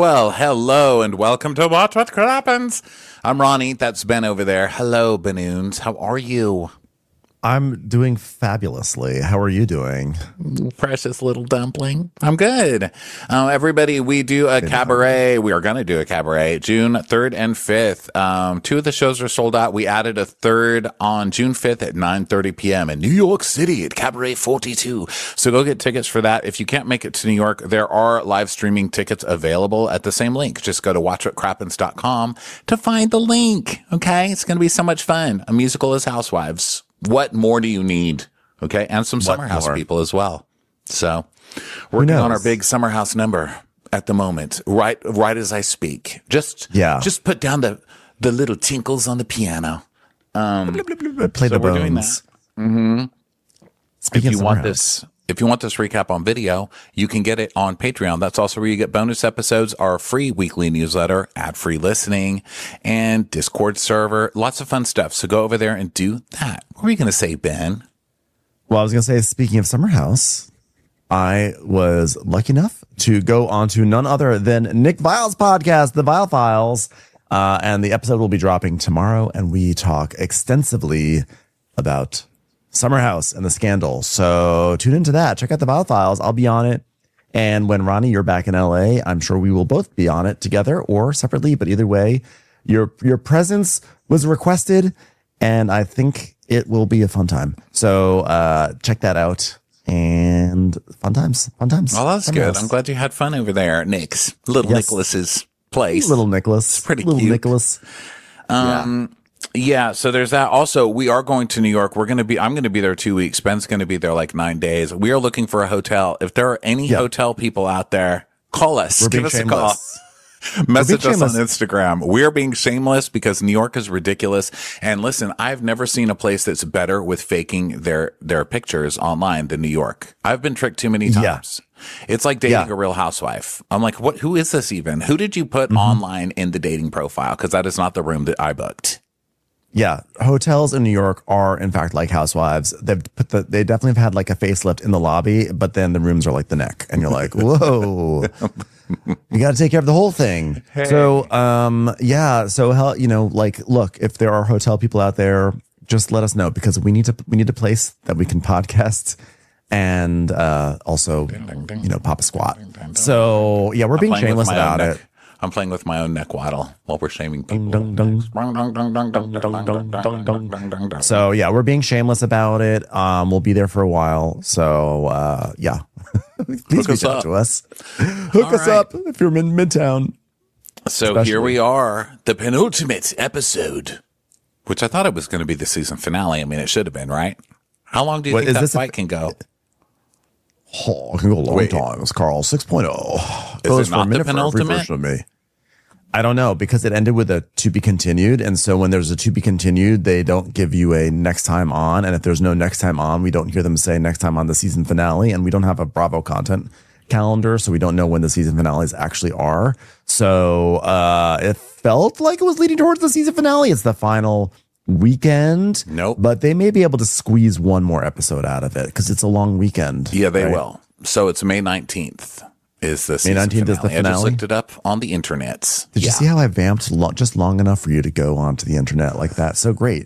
Well, hello and welcome to Watch What Crappens. I'm Ronnie. That's Ben over there. Hello, Benoons. How are you? I'm doing fabulously. How are you doing? Precious little dumpling. I'm good. Everybody, we do a cabaret. We are going to do a cabaret June 3rd and 5th. Two of the shows are sold out. We added a third on June 5th at 9:30 p.m. in New York City at Cabaret 42. So go get tickets for that. If you can't make it to New York, there are live streaming tickets available at the same link. Just go to watchwhatcrappens.com to find the link. Okay. It's going to be so much fun. A musical as Housewives. What more do you need? Okay. And some Summer House people as well. So working on our big Summer House number at the moment, right as I speak. Just put down the little tinkles on the piano. Play the bones. We're doing that. Mm-hmm. If you want this recap on video, you can get it on Patreon. That's also where you get bonus episodes, our free weekly newsletter, ad-free listening, and Discord server. Lots of fun stuff. So go over there and do that. What were you going to say, Ben? Well, I was going to say, speaking of Summer House, I was lucky enough to go on to none other than Nick Vile's podcast, The Vile Files. And the episode will be dropping tomorrow, and we talk extensively about Summer House and the scandal. So tune into that. Check out The Vile Files. I'll be on it. And when Ronnie, you're back in LA, I'm sure we will both be on it together or separately. But either way, your presence was requested, and I think it will be a fun time. So check that out. And fun times. Oh, that's good. I'm glad you had fun over there, Nick's. Nicholas's place. Little Nicholas. It's pretty cute. Little Nicholas. Yeah, so there's that. Also, we are going to New York. I'm going to be there 2 weeks. Ben's going to be there like 9 days. We are looking for a hotel. If there are any hotel people out there, call us. Give us a call. Message us on Instagram. We're being shameless because New York is ridiculous. And listen, I've never seen a place that's better with faking their pictures online than New York. I've been tricked too many times. Yeah. It's like dating a Real Housewife. I'm like, who is this even? Who did you put online in the dating profile? Because that is not the room that I booked. Yeah, hotels in New York are in fact like Housewives. They definitely have had like a facelift in the lobby, but then the rooms are like the neck, and you're like, whoa, you got to take care of the whole thing. Hey. So, look, if there are hotel people out there, just let us know because we need a place that we can podcast and also pop a squat. So yeah, we're being shameless about it. I'm playing with my own neck waddle while we're shaming people. So yeah, we're being shameless about it. We'll be there for a while. So please reach out to us. Hook us up if you're in Midtown. So here we are, the penultimate episode, which I thought it was going to be the season finale. I mean, it should have been, right? How long do you think that fight can go? Oh, it can go a long time. It's Carl 6.0. Is it not the penultimate? Of me. I don't know because it ended with a to be continued. And so when there's a to be continued, they don't give you a next time on. And if there's no next time on, we don't hear them say next time on the season finale. And we don't have a Bravo content calendar. So we don't know when the season finales actually are. So it felt like it was leading towards the season finale. It's the final weekend. Nope. But they may be able to squeeze one more episode out of it because it's a long weekend. Yeah, they will. So it's May 19th is the season 19th finale. Is the finale. I just looked it up on the internet. Did you see how I vamped just long enough for you to go onto the internet like that? So great.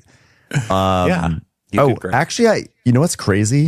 Actually, you know what's crazy?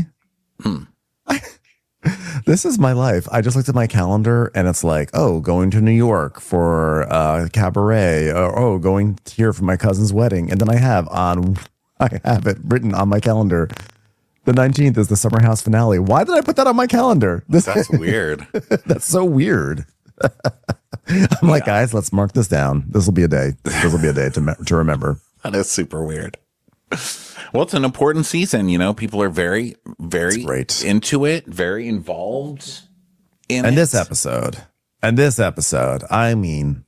This is my life. I just looked at my calendar and it's like, going to New York for cabaret, or going here for my cousin's wedding. And then I have it written on my calendar. The 19th is the Summer House finale. Why did I put that on my calendar? That's weird. That's so weird. I'm like, guys, let's mark this down. This will be a day. This will be a day to remember. That is super weird. Well, it's an important season. People are very, very into it, very involved in it. And this episode, I mean,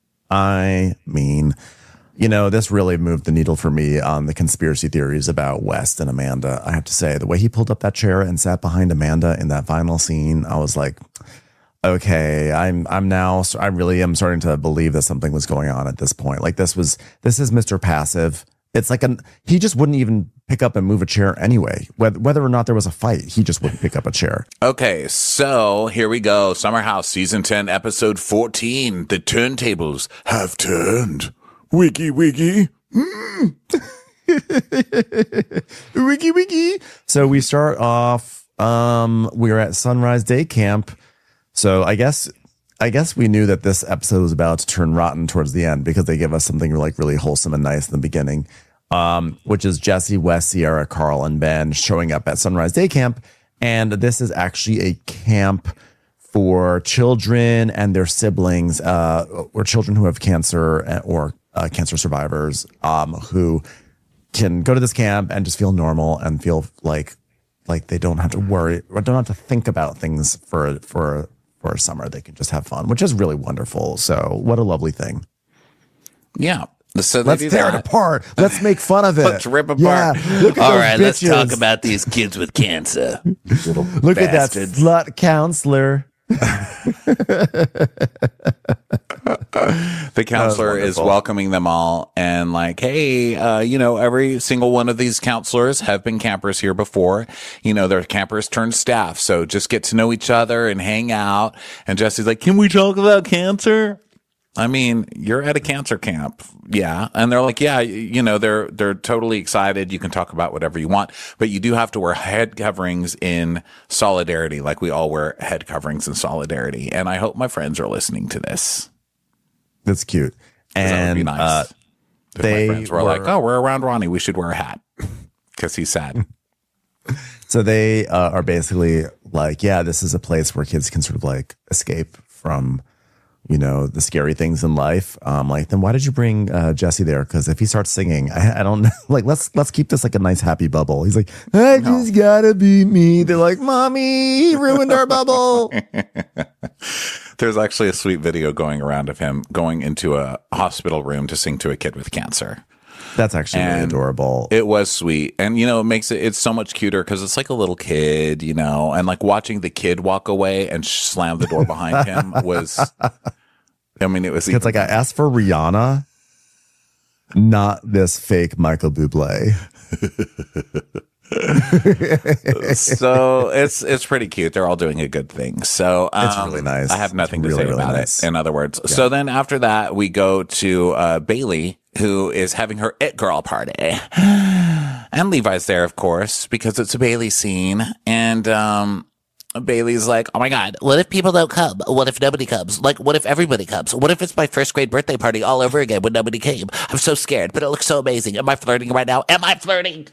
this really moved the needle for me on the conspiracy theories about West and Amanda. I have to say, the way he pulled up that chair and sat behind Amanda in that final scene, I was like, okay, I really am starting to believe that something was going on at this point. Like this is Mr. Passive It's like he just wouldn't even pick up and move a chair anyway. Whether or not there was a fight, he just wouldn't pick up a chair. Okay, so here we go. Summer House, season 10, episode 14. The turntables have turned. Wiki, wiki. Wiki, wiki. So we start off, we're at Sunrise Day Camp. So I guess we knew that this episode was about to turn rotten towards the end because they give us something like really wholesome and nice in the beginning, which is Jesse, Wes, Sierra, Carl, and Ben showing up at Sunrise Day Camp. And this is actually a camp for children and their siblings, or children who have cancer or cancer survivors, who can go to this camp and just feel normal and feel like they don't have to worry or don't have to think about things for a summer. They can just have fun, which is really wonderful. So what a lovely thing. Yeah. So let's tear it apart. Let's make fun of it. Let's rip apart. Yeah. Look at all those right, bitches. let's talk about these kids with cancer. Look at that slut counselor. The counselor is welcoming them all and like, hey, every single one of these counselors have been campers here before. They're campers turned staff. So just get to know each other and hang out. And Jesse's like, can we talk about cancer? I mean, you're at a cancer camp. Yeah. And they're like, yeah, they're totally excited. You can talk about whatever you want, but you do have to wear head coverings in solidarity. Like we all wear head coverings in solidarity. And I hope my friends are listening to this. That's cute. And that would be nice. If my friends were like, oh, we're around Ronnie. We should wear a hat because he's sad. So they are basically like, yeah, this is a place where kids can sort of like escape from the scary things in life. Like, then why did you bring Jesse there? Because if he starts singing, I don't know. Like, let's keep this like a nice happy bubble. He's like, I just gotta be me. They're like, mommy, he ruined our bubble. There's actually a sweet video going around of him going into a hospital room to sing to a kid with cancer. That's actually really adorable. It was sweet. And, it makes it's so much cuter because it's like a little kid, and like watching the kid walk away and slam the door behind him was, it was. It's like I asked for Rihanna, not this fake Michael Bublé. So it's pretty cute. They're all doing a good thing. So it's really nice. I have nothing to say about it. In other words, So then after that, we go to Bailey, who is having her It Girl party, and Levi's there, of course, because it's a Bailey scene. And Bailey's like, oh my God, what if people don't come? What if nobody comes? Like, what if everybody comes? What if it's my first grade birthday party all over again when nobody came? I'm so scared, but it looks so amazing. Am I flirting right now? Am I flirting?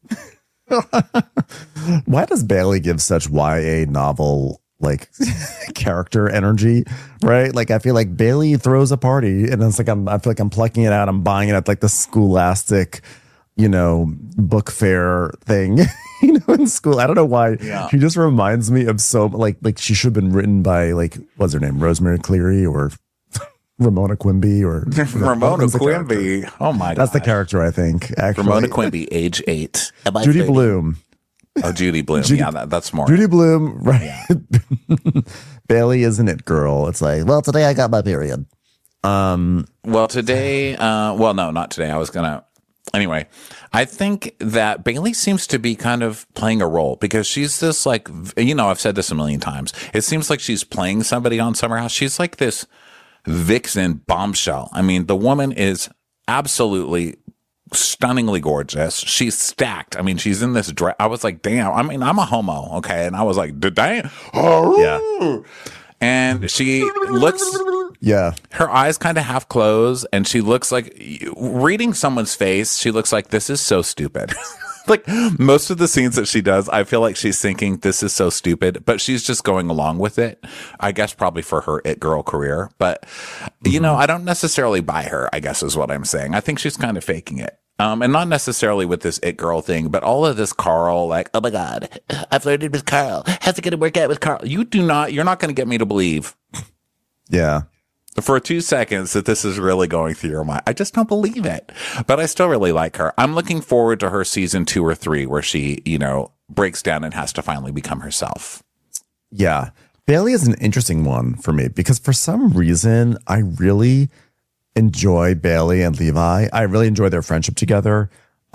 Why does Bailey give such YA novel like character energy, right? Like I feel like Bailey throws a party and it's like I feel like I'm plucking it out. I'm buying it at like the Scholastic, book fair thing, in school. I don't know why. Yeah. She just reminds me of so like she should have been written by like, what's her name? Rosemary Cleary or Ramona Quimby or Ramona Quimby. Oh my God. That's the character, I think. Actually. Ramona Quimby, age 8. Judy Blume. Oh, Judy Blume. That's more. Judy Blume, right? Yeah. Bailey isn't it, girl? It's like, well, today I got my period. Well, today, no, not today. Anyway, I think that Bailey seems to be kind of playing a role because she's this like, I've said this a million times. It seems like she's playing somebody on Summer House. She's like this vixen bombshell. I mean, the woman is absolutely stunningly gorgeous. She's stacked. I mean, she's in this dress. I was like, damn. I mean, I'm a homo, okay? And I was like, damn. Yeah. And she looks, her eyes kind of half closed, and she looks like, reading someone's face, she looks like, this is so stupid. Like most of the scenes that she does, I feel like she's thinking this is so stupid, but she's just going along with it. I guess probably for her It Girl career. But, I don't necessarily buy her, I guess is what I'm saying. I think she's kind of faking it. And not necessarily with this It Girl thing, but all of this Carl, like, oh my God, I flirted with Carl. How's it going to work out with Carl? You're not going to get me to believe. Yeah. For 2 seconds that this is really going through your mind. I just don't believe it. But I still really like her. I'm looking forward to her season 2 or 3 where she, breaks down and has to finally become herself. Yeah. Bailey is an interesting one for me because for some reason I really enjoy Bailey and Levi. I really enjoy their friendship together.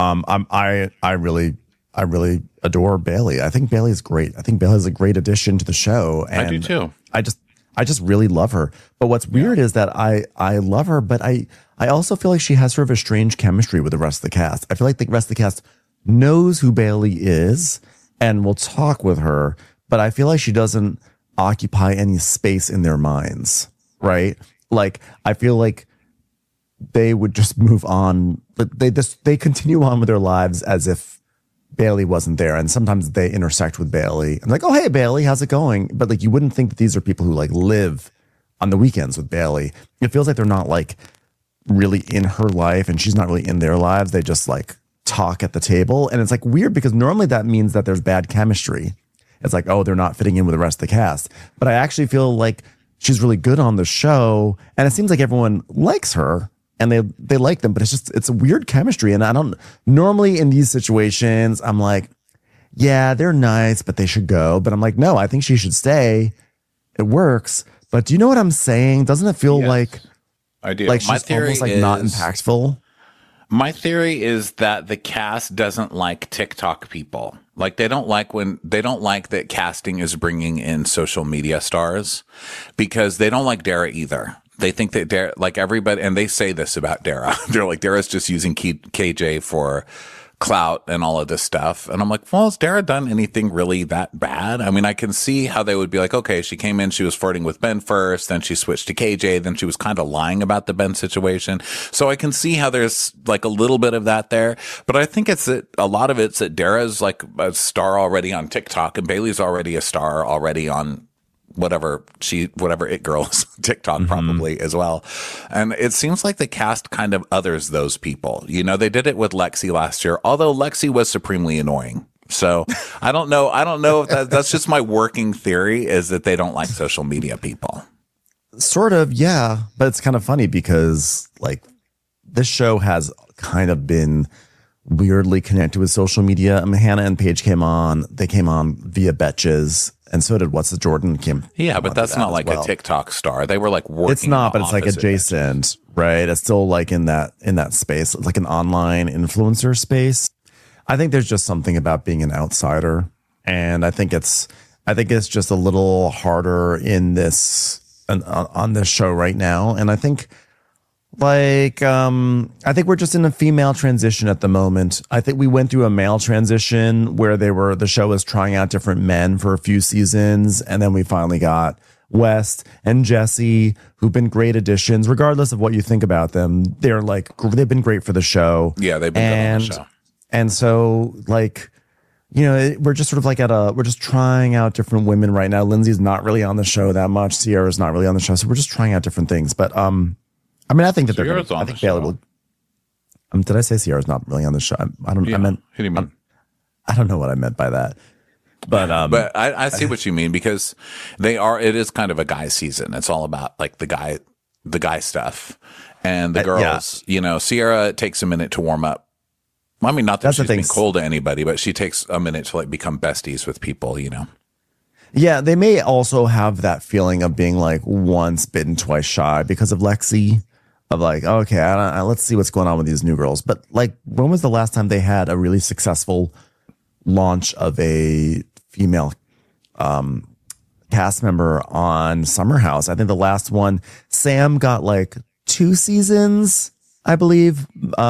I really adore Bailey. I think Bailey is great. I think Bailey is a great addition to the show. And I do too. I just really love her. But what's weird is that I love her, but I also feel like she has sort of a strange chemistry with the rest of the cast. I feel like the rest of the cast knows who Bailey is and will talk with her, but I feel like she doesn't occupy any space in their minds, right? Like, I feel like they would just move on, but they continue on with their lives as if Bailey wasn't there. And sometimes they intersect with Bailey. I'm like, oh, hey, Bailey, how's it going? But like, you wouldn't think that these are people who like live on the weekends with Bailey. It feels like they're not like really in her life and she's not really in their lives. They just like talk at the table. And it's like weird because normally that means that there's bad chemistry. It's like, oh, they're not fitting in with the rest of the cast. But I actually feel like she's really good on the show. And it seems like everyone likes her. And they like them, but it's a weird chemistry. And I don't normally in these situations, I'm like, yeah, they're nice, but they should go. But I'm like, no, I think she should stay. It works. But do you know what I'm saying? Doesn't it feel like I do? Like she's almost like not impactful? My theory is that the cast doesn't like TikTok people. Like they don't like that casting is bringing in social media stars because they don't like Dara either. They think that Dara, like everybody, and they say this about Dara. They're like, Dara's just using KJ for clout and all of this stuff. And I'm like, well, has Dara done anything really that bad? I mean, I can see how they would be like, okay, she came in, she was flirting with Ben first, then she switched to KJ, then she was kind of lying about the Ben situation. So I can see how there's like a little bit of that there. But I think a lot of it's that Dara's like a star already on TikTok and Bailey's already a star already on whatever It Girls TikTok probably as well. And it seems like the cast kind of others those people. You know, they did it with Lexi last year, although Lexi was supremely annoying. So I don't know if that's just my working theory is that they don't like social media people. Sort of, yeah. But it's kind of funny because like this show has kind of been weirdly connected with social media. I mean, Hannah and Paige came on via Betches. And so did What's the Jordan came. Yeah, but that's not like a TikTok star. They were like working. It's not, but it's like adjacent, right? It's still like in that space. It's like an online influencer space. I think there's just something about being an outsider. And I think it's just a little harder in this on this show right now. And I think I think we're just in a female transition at the moment. I think we went through a male transition where the show was trying out different men for a few seasons. And then we finally got West and Jesse, who've been great additions, regardless of what you think about them. They've been great for the show. Yeah, they've been good on the show. And so like, you know, we're just sort of like we're just trying out different women right now. Lindsay's not really on the show that much. Sierra's not really on the show. So we're just trying out different things. But, I mean, I think that Sierra's I think Bailey will. Did I say Sierra's not really on the show? I don't. Yeah, I meant. Who do you mean? I don't know what I meant by that. But I see what you mean because it is kind of a guy season. It's all about like the guy stuff and the girls. Yeah. You know, Sierra takes a minute to warm up. I mean, not that she's been cold to anybody, but she takes a minute to like become besties with people. You know. Yeah, they may also have that feeling of being like once bitten, twice shy because of Lexi. Of like, okay, let's see what's going on with these new girls. But like, when was the last time they had a really successful launch of a female cast member on Summer House? I think the last one, Sam got like 2 seasons, I believe.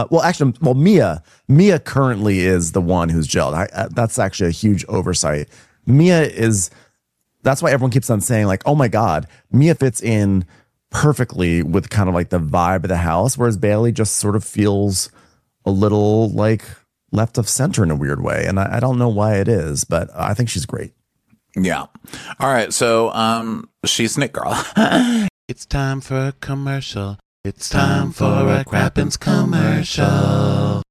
Mia currently is the one who's gelled. That's actually a huge oversight. That's why everyone keeps on saying like, oh my God, Mia fits in perfectly with kind of like the vibe of the house, whereas Bailey just sort of feels a little like left of center in a weird way. And I don't know why it is, but I think she's great. Yeah. All right. So she's Nick Girl. It's time for a commercial. It's time for a Crappens commercial.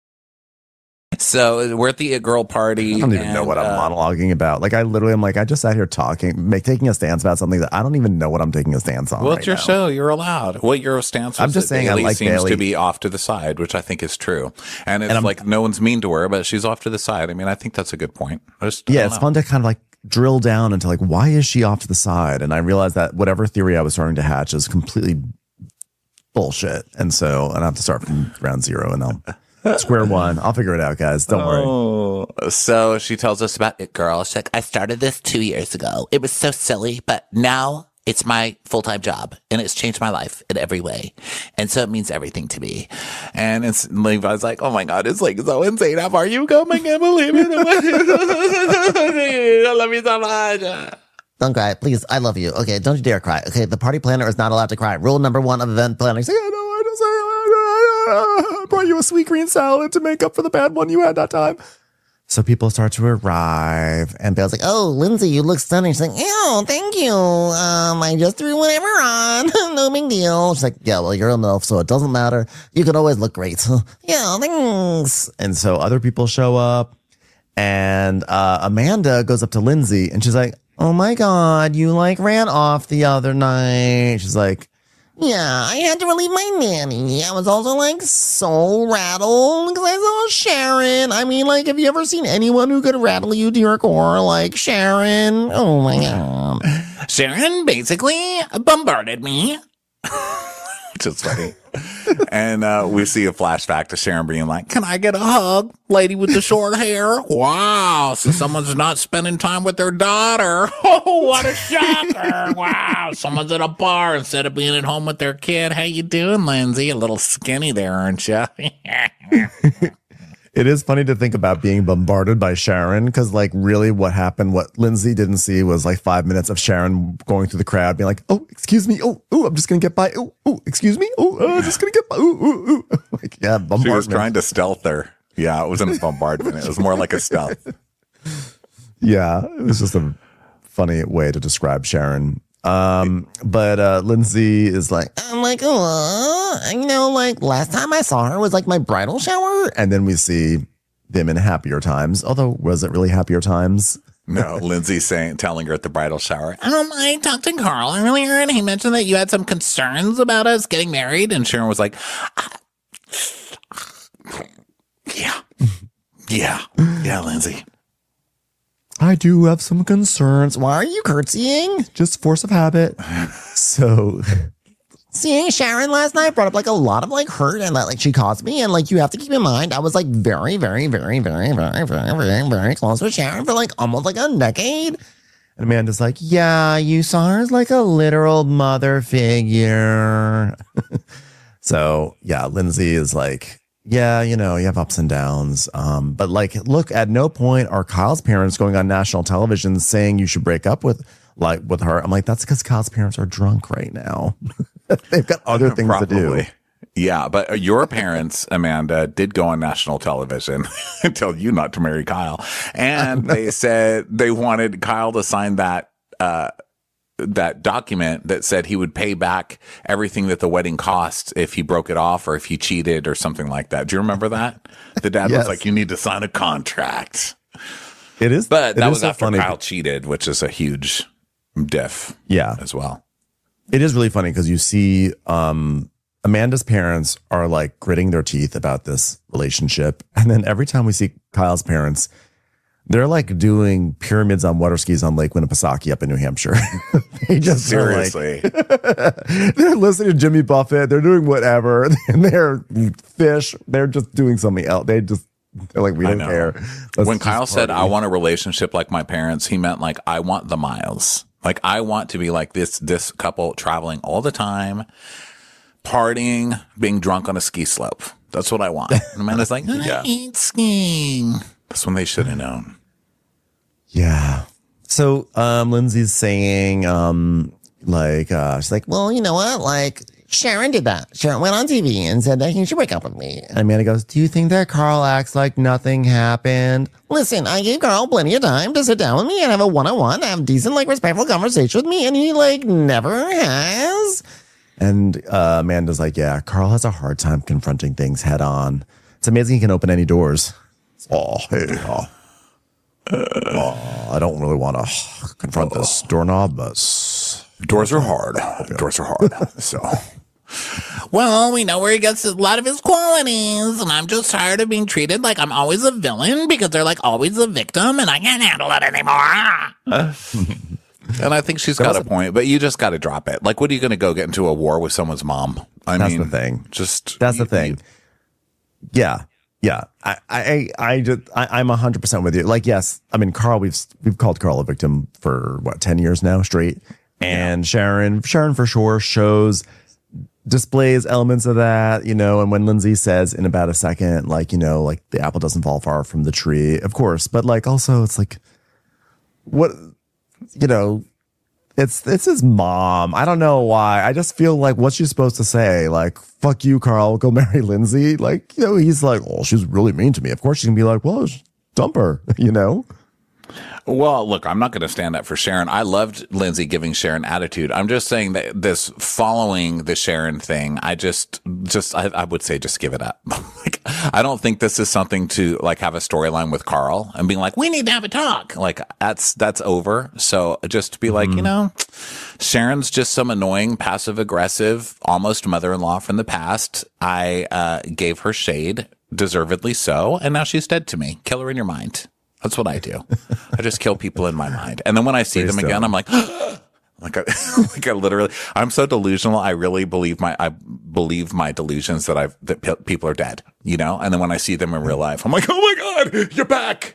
So we're at the It Girl party. I don't even know what I'm monologuing about. Like I literally am like, I just sat here taking a stance about something that I don't even know what I'm taking a stance on. Well, it's your show. You're allowed. What your stance was. I'm just saying Bailey I like seems Bailey to be off to the side, which I think is true. And it's like no one's mean to her, but she's off to the side. I mean, I think that's a good point. It's fun to kind of like drill down into like, why is she off to the side? And I realized that whatever theory I was starting to hatch is completely bullshit. And I have to start from ground zero and I'll square one. I'll figure it out, guys. Don't worry. So she tells us about It Girl. She's like, I started this 2 years ago. It was so silly, but now it's my full-time job, and it's changed my life in every way. And so it means everything to me. And Levi's like, oh my God, it's like so insane. How far you come? I can't believe it. I love you so much. Don't cry, please. I love you. Okay, don't you dare cry. Okay, the party planner is not allowed to cry. Rule number 1 of event planning. Say, I brought you a sweet green salad to make up for the bad one you had that time. So people start to arrive, and Bale's like, oh, Lindsay, you look stunning. She's like, ew, thank you. I just threw whatever on. No big deal. She's like, yeah, well, you're a MILF, so it doesn't matter. You can always look great. Yeah, thanks. And so other people show up, and Amanda goes up to Lindsay, and she's like, oh my God, you like ran off the other night. She's like, yeah, I had to relieve my nanny. I was also like so rattled because I saw Sharon. I mean, like, have you ever seen anyone who could rattle you to your core like Sharon? Oh my God. Sharon basically bombarded me. Which is funny. And we see a flashback to Sharon being like, can I get a hug? Lady with the short hair. Wow. So someone's not spending time with their daughter. Oh, what a shocker. Wow. Someone's at a bar instead of being at home with their kid. How you doing, Lindsay? A little skinny there, aren't you? It is funny to think about being bombarded by Sharon because, like, really what happened, what Lindsay didn't see was like 5 minutes of Sharon going through the crowd being like, oh, excuse me. Oh, I'm just going to get by. Oh, excuse me. Oh, I'm just going to get by. Oh. Like, yeah, bombardment. She was trying to stealth her. Yeah, it wasn't a bombardment. It was more like a stealth. Yeah, it was just a funny way to describe Sharon. But Lindsay is like, I'm like, like last time I saw her was like my bridal shower. And then we see them in happier times. Although, was it really happier times? No, Lindsay telling her at the bridal shower, I talked to Carl earlier and he mentioned that you had some concerns about us getting married. And Sharon was like, yeah, Lindsay. I do have some concerns. Why are you curtsying? Just force of habit. So seeing Sharon last night brought up like a lot of like hurt and that like she caused me. And like you have to keep in mind, I was like very, very, very, very, very, very, very, very close with Sharon for like almost like a decade. And Amanda's like, yeah, you saw her as like a literal mother figure. So yeah, Lindsay is like, yeah, you have ups and downs. But like, look, at no point are Kyle's parents going on national television saying you should break up with her. I'm like, that's because Kyle's parents are drunk right now. They've got other things to do. Yeah, but your parents, Amanda, did go on national television and tell you not to marry Kyle. And they said they wanted Kyle to sign that document that said he would pay back everything that the wedding cost if he broke it off or if he cheated or something like that. Do you remember that? The dad Yes. was like, you need to sign a contract. It is. But that was so after funny. Kyle cheated, which is a huge diff. Yeah. As well. It is really funny because you see Amanda's parents are like gritting their teeth about this relationship. And then every time we see Kyle's parents, they're like doing pyramids on water skis on Lake Winnipesaukee up in New Hampshire. They just Seriously. they're listening to Jimmy Buffett. They're doing whatever. And they're fish. They're just doing something else. They're like, we don't care. When Kyle said, I want a relationship like my parents, he meant like, I want the miles. Like, I want to be like this couple traveling all the time, partying, being drunk on a ski slope. That's what I want. And Amanda's like, I hate skiing. That's when they should have known. Yeah. So Lindsay's saying, she's like, well, you know what? Like, Sharon did that. Sharon went on TV and said that he should break up with me. and Amanda goes, do you think that Carl acts like nothing happened? Listen, I gave Carl plenty of time to sit down with me and have a one-on-one, have decent, like, respectful conversation with me, and he, like, never has. And Amanda's like, yeah, Carl has a hard time confronting things head on. It's amazing he can open any doors. Oh, hey, I don't really want to confront this doorknob, but Doors are hard. Doors are hard. So, well, we know where he gets a lot of his qualities, and I'm just tired of being treated like I'm always a villain because they're like always a victim, and I can't handle it anymore. And I think she's got a point, but you just got to drop it. Like, what are you going to go get into a war with someone's mom? That's the thing. That's the thing. Yeah. I'm 100% with you. Like, yes, I mean, Carl, we've called Carl a victim for 10 years now straight. And Sharon for sure displays elements of that, and when Lindsay says in about a second, like, like the apple doesn't fall far from the tree, of course, but like, also it's like, what, it's his mom. I don't know why. I just feel like what's she supposed to say? Like, fuck you, Carl, go marry Lindsay. Like, he's like, oh, she's really mean to me. Of course she can be like, well, dump her, Well, look, I'm not going to stand up for Sharon. I loved Lindsay giving Sharon attitude. I'm just saying that this following the Sharon thing, I would say just give it up. Like, I don't think this is something to like have a storyline with Carl and being like, we need to have a talk. Like that's over. So just to be like, Sharon's just some annoying, passive aggressive, almost mother-in-law from the past. I gave her shade, deservedly so, and now she's dead to me. Kill her in your mind. That's what I do. I just kill people in my mind. And then when I see them again, I'm like, I literally, I'm so delusional. I really believe my delusions that people are dead, And then when I see them in real life, I'm like, oh my God, you're back.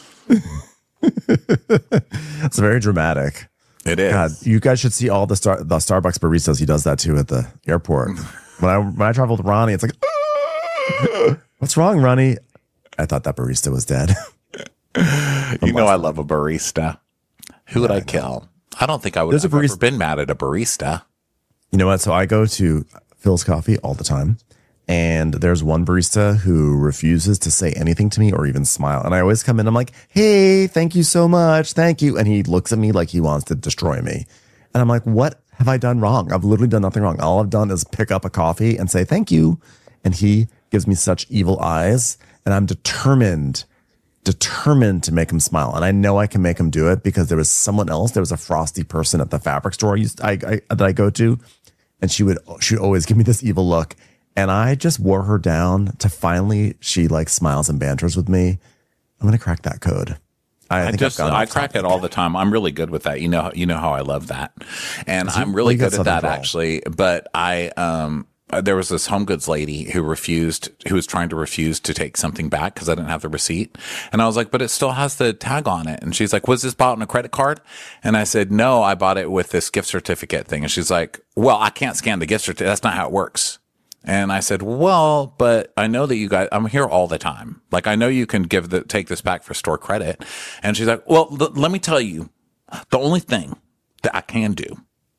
It's very dramatic. It is. God, you guys should see all the Starbucks baristas. He does that too at the airport. When I travel with Ronnie, it's like, what's wrong, Ronnie? I thought that barista was dead. I love a barista. Who would I kill? I don't think I would have ever been mad at a barista. You know what? So I go to Phil's Coffee all the time, and there's one barista who refuses to say anything to me or even smile. And I always come in, I'm like, hey, thank you so much. Thank you. And he looks at me like he wants to destroy me. And I'm like, what have I done wrong? I've literally done nothing wrong. All I've done is pick up a coffee and say thank you. And he gives me such evil eyes, and I'm determined to make him smile. And I know I can make him do it because there was someone else. There was a frosty person at the fabric store that I go to, and she would always give me this evil look. And I just wore her down to finally she like smiles and banters with me. I'm going to crack that code. I crack it all the time. I'm really good with that. You know how I love that. And I'm really good at that actually. But there was this home goods lady who was trying to refuse to take something back because I didn't have the receipt. And I was like, but it still has the tag on it. And she's like, was this bought on a credit card? And I said, no, I bought it with this gift certificate thing. And she's like, well, I can't scan the gift certificate. That's not how it works. And I said, well, but I know that you guys, I'm here all the time. Like, I know you can take this back for store credit. And she's like, well, let me tell you, the only thing that I can do,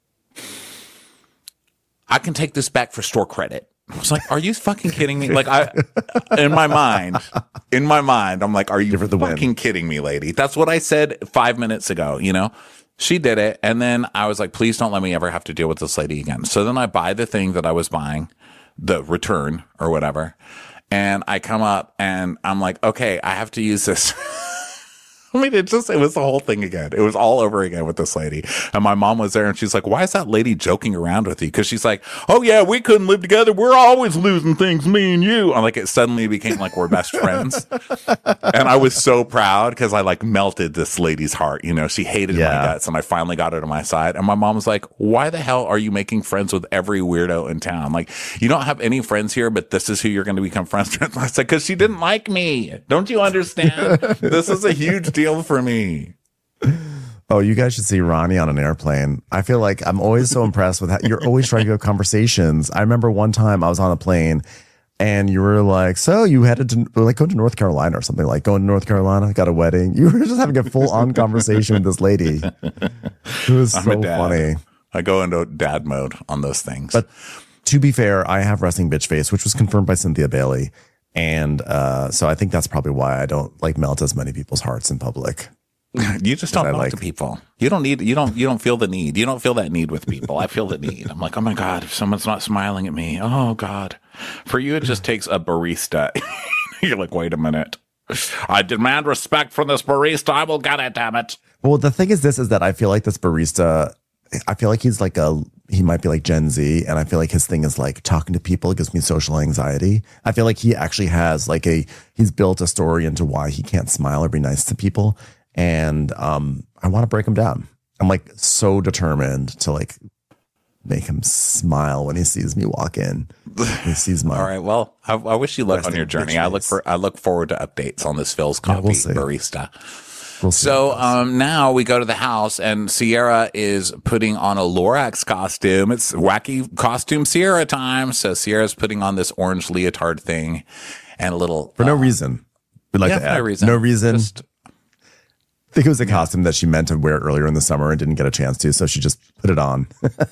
I can take this back for store credit. I was like, are you fucking kidding me? Like, in my mind, I'm like, are you fucking kidding me, lady? That's what I said 5 minutes ago, She did it. And then I was like, please don't let me ever have to deal with this lady again. So then I buy the thing that I was buying, the return or whatever. And I come up and I'm like, okay, I have to use this. I mean, it was the whole thing again. It was all over again with this lady. And my mom was there and she's like, why is that lady joking around with you? Because she's like, oh yeah, we couldn't live together. We're always losing things, me and you. I'm like, it suddenly became like we're best friends. And I was so proud because I like melted this lady's heart. She hated my guts and I finally got her to my side. And my mom was like, why the hell are you making friends with every weirdo in town? Like, you don't have any friends here, but this is who you're going to become friends with. I said, because she didn't like me. Don't you understand? This is a huge deal for me. Oh, you guys should see Ronnie on an airplane. I feel like I'm always so impressed with how you're always trying to have conversations. I remember one time I was on a plane and you were like, so you headed to like going to North Carolina or something, like going to North Carolina, got a wedding. You were just having a full on conversation with this lady. It was so funny. I go into dad mode on those things. But to be fair, I have resting bitch face, which was confirmed by Cynthia Bailey. And so I think that's probably why I don't like melt as many people's hearts in public. You just don't talk to people. You don't feel the need. You don't feel that need with people. I feel the need. I'm like, oh my God, if someone's not smiling at me, oh God. For you, it just takes a barista. You're like, wait a minute. I demand respect from this barista. I will get it, damn it. Well, the thing is that I feel like this barista, I feel like he might be like Gen Z, and I feel like his thing is like talking to people. It gives me social anxiety. I feel like he actually has he's built a story into why he can't smile or be nice to people. And I want to break him down. I'm like so determined to like make him smile when he sees me walk in. He sees my. All right. Well, I wish you luck on your journey. I look forward to updates on this Phil's Coffee barista. We'll see. So now we go to the house, and Sierra is putting on a Lorax costume. It's wacky costume Sierra time. So Sierra's putting on this orange leotard thing and a little for no reason. We'd like to add. No reason. No reason. I think it was a costume that she meant to wear earlier in the summer and didn't get a chance to, so she just put it on.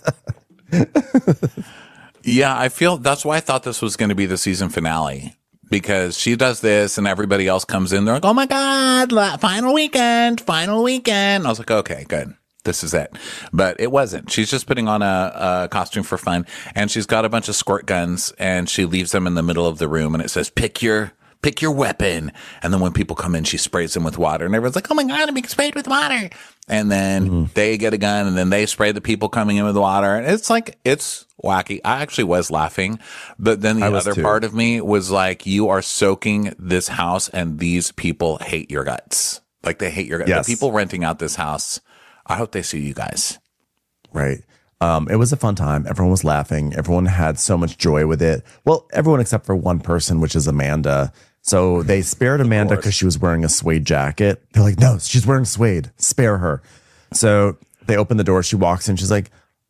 Yeah, I feel that's why I thought this was going to be the season finale. Because she does this and everybody else comes in. They're like, oh my God, final weekend. I was like, okay, good. This is it. But it wasn't. She's just putting on a costume for fun. And she's got a bunch of squirt guns and she leaves them in the middle of the room. And it says, pick your weapon. And then when people come in, she sprays them with water. And everyone's like, oh my God, I'm being sprayed with water. And then they get a gun and then they spray the people coming in with water. And it's like, it's wacky. I actually was laughing. But then the other part of me was like, you are soaking this house and these people hate your guts. Like they hate your guts. Yes. The people renting out this house, I hope they see you guys. Right. It was a fun time. Everyone was laughing. Everyone had so much joy with it. Well, everyone except for one person, which is Amanda. So they spared Amanda because she was wearing a suede jacket. They're like, no, she's wearing suede. Spare her. So they open the door. She walks in. She's like,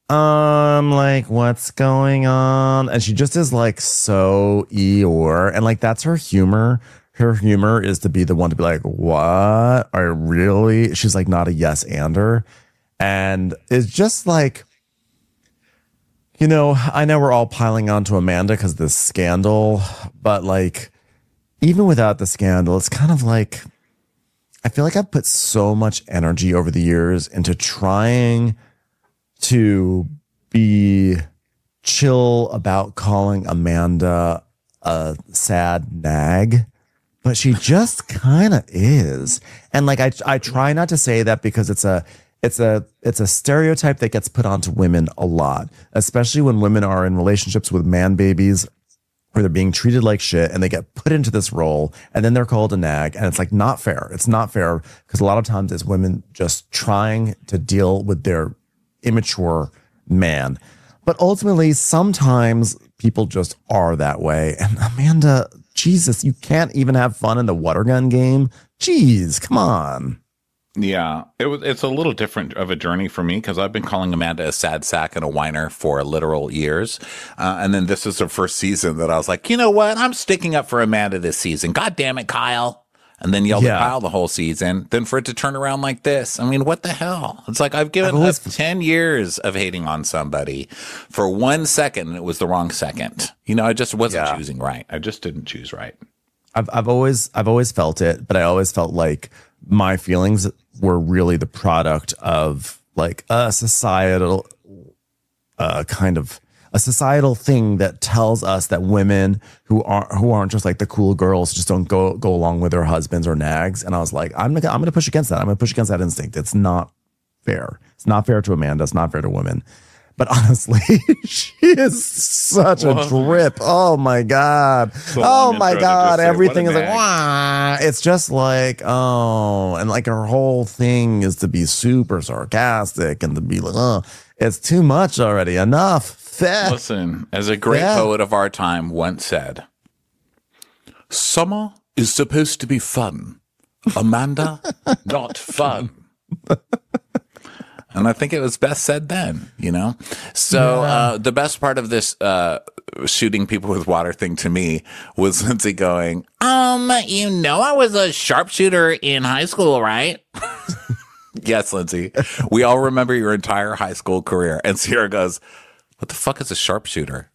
like, what's going on? And she just is like so Eeyore. And like, that's her humor. Her humor is to be the one to be like, what? Are you really? She's like not a yes-ander. And it's just like, you know, I know we're all piling on to Amanda because of this scandal, but like, even without the scandal, it's kind of like, I feel like I've put so much energy over the years into trying to be chill about calling Amanda a sad nag, but she just kind of is. And like, I try not to say that because it's a stereotype that gets put onto women a lot, especially when women are in relationships with man babies where they're being treated like shit and they get put into this role and then they're called a nag. And it's like not fair. It's not fair because a lot of times it's women just trying to deal with their immature man. But ultimately, sometimes people just are that way. And Amanda, Jesus, you can't even have fun in the water gun game. Jeez, come on. Yeah, it's a little different of a journey for me because I've been calling Amanda a sad sack and a whiner for literal years. And then this is her first season that I was like, you know what? I'm sticking up for Amanda this season. God damn it, Kyle. And then yelled at Kyle the whole season. Then for it to turn around like this. I mean, what the hell? It's like I've given up 10 years of hating on somebody for 1 second and it was the wrong second. You know, I just wasn't choosing right. I just didn't choose right. I've always felt it, but I always felt like my feelings were really the product of like a societal a societal thing that tells us that women who aren't just like the cool girls just don't go along with their husbands or nags. And I was like, I'm gonna push against that. I'm gonna push against that instinct. It's not fair. It's not fair to Amanda. It's not fair to women. But honestly, she is such a drip. Oh my God. Oh my God. Everything is like, wah. It's just like, oh, and like her whole thing is to be super sarcastic and to be like, oh, it's too much already. Enough. Listen, as a great poet of our time once said, summer is supposed to be fun. Amanda, not fun. And I think it was best said then, you know? So the best part of this shooting people with water thing to me was Lindsay going, you know I was a sharpshooter in high school, right? Yes, Lindsay. We all remember your entire high school career. And Sierra goes, what the fuck is a sharpshooter?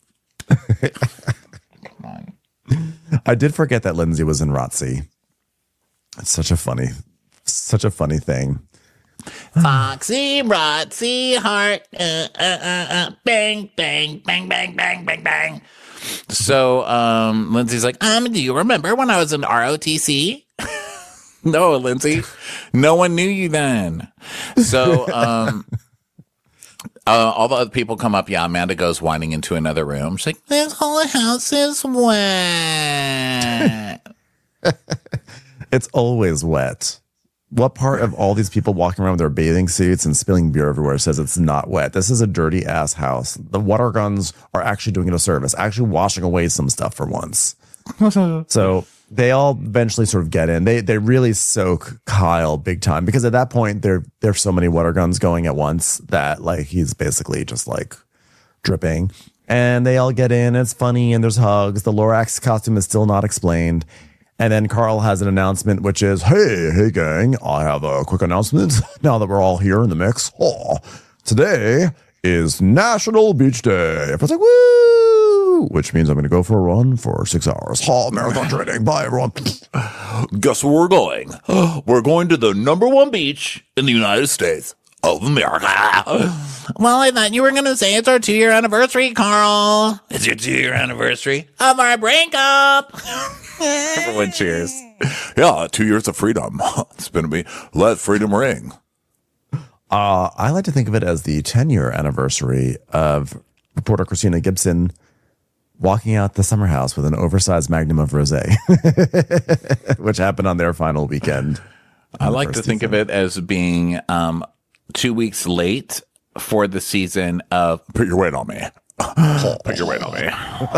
Come on. I did forget that Lindsay was in ROTC. It's such a funny thing. Foxy, Rotsy, heart, bang, bang, bang, bang, bang, bang, bang. So, Lindsay's like, do you remember when I was in ROTC? No, Lindsay, no one knew you then. So, all the other people come up. Yeah, Amanda goes whining into another room. She's like, this whole house is wet. It's always wet. what part of all these people walking around with their bathing suits and spilling beer everywhere says it's not wet? This is a dirty ass house. The water guns are actually doing it a service, actually washing away some stuff for once. So they all eventually sort of get in. They really soak Kyle big time because at that point there's so many water guns going at once that like he's basically just like dripping. And they all get in. It's funny and there's hugs. The Lorax costume is still not explained. And then Carl has an announcement, which is, hey, gang, I have a quick announcement now that we're all here in the mix. Oh, today is National Beach Day. Everyone's like, woo! Which means I'm going to go for a run for 6 hours. Oh, marathon training. Bye, everyone. Guess where we're going? We're going to the #1 beach in the United States of America. Well, I thought you were going to say it's our 2-year anniversary, Carl. It's your 2-year anniversary. Of our breakup. Everyone cheers. Yeah, 2 years of freedom. It's been me. Let freedom ring. I like to think of it as the 10-year anniversary of reporter Christina Gibson walking out the summer house with an oversized magnum of rosé, which happened on their final weekend. I like to think of it as being 2 weeks late for the season of Put Your Weight on Me. Put Your Weight on Me.